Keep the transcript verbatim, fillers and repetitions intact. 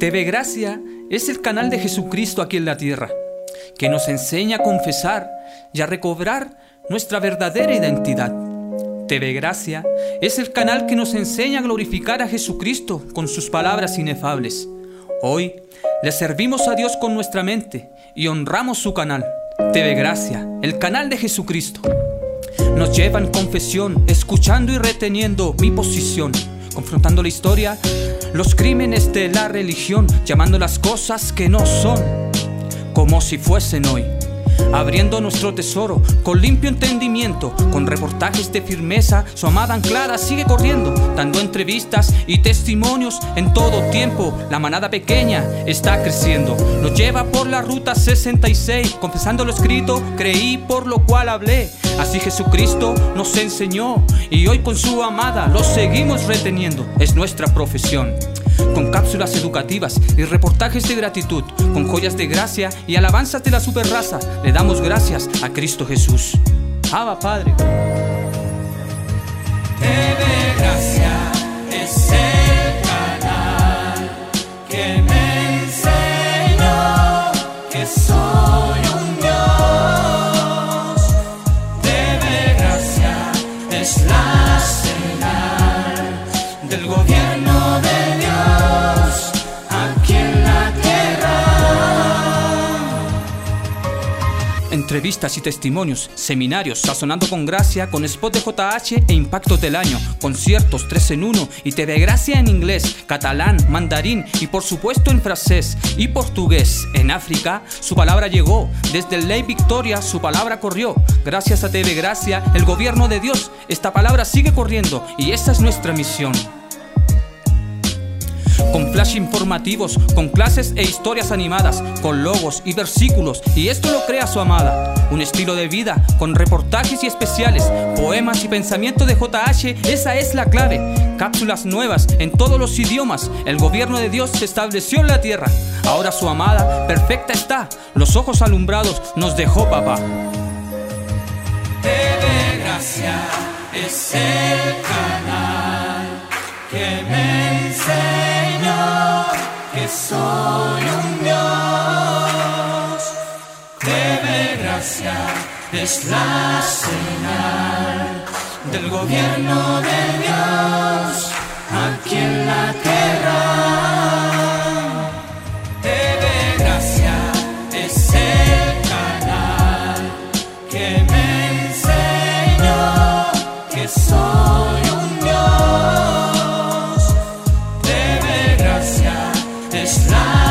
T V Gracia es el canal de Jesucristo aquí en la tierra, que nos enseña a confesar y a recobrar nuestra verdadera identidad. T V Gracia es el canal que nos enseña a glorificar a Jesucristo con sus palabras inefables. Hoy le servimos a Dios con nuestra mente y honramos su canal, T V Gracia, el canal de Jesucristo. Nos lleva en confesión, escuchando y reteniendo mi posición, confrontando la historia, los crímenes de la religión, llamando las cosas que no son como si fuesen hoy, abriendo nuestro tesoro con limpio entendimiento, con reportajes de firmeza. Su amada anclada sigue corriendo, dando entrevistas y testimonios en todo tiempo. La manada pequeña está creciendo, nos lleva por la ruta sesenta y seis, confesando lo escrito, creí por lo cual hablé. Así Jesucristo nos enseñó y hoy con su amada lo seguimos reteniendo, es nuestra profesión. Con cápsulas educativas y reportajes de gratitud, con joyas de gracia y alabanzas de la superraza, le damos gracias a Cristo Jesús. Abba Padre. T V Gracia es el canal que me enseñó que soy un Dios. T V Gracia es la señal del gobierno de Dios aquí en la tierra. Entrevistas y testimonios, seminarios, sazonando con gracia, con spot de J H e impactos del año, conciertos tres en uno y T V Gracia en inglés, catalán, mandarín y por supuesto en francés y portugués. En África su palabra llegó, desde el Ley Victoria su palabra corrió. Gracias a T V Gracia, el gobierno de Dios, esta palabra sigue corriendo y esa es nuestra misión. Con flash informativos, con clases e historias animadas, con logos y versículos, y esto lo crea su amada. Un estilo de vida, con reportajes y especiales, poemas y pensamientos de J H, esa es la clave. Cápsulas nuevas en todos los idiomas, el gobierno de Dios se estableció en la tierra. Ahora su amada, perfecta está, los ojos alumbrados nos dejó papá. T V Gracia es el canal que me enseñó que soy un Dios. T V Gracia es la señal del gobierno de Dios aquí en la tierra. T V Gracia es el canal que me enseñó que soy un Dios. T V Gracia es la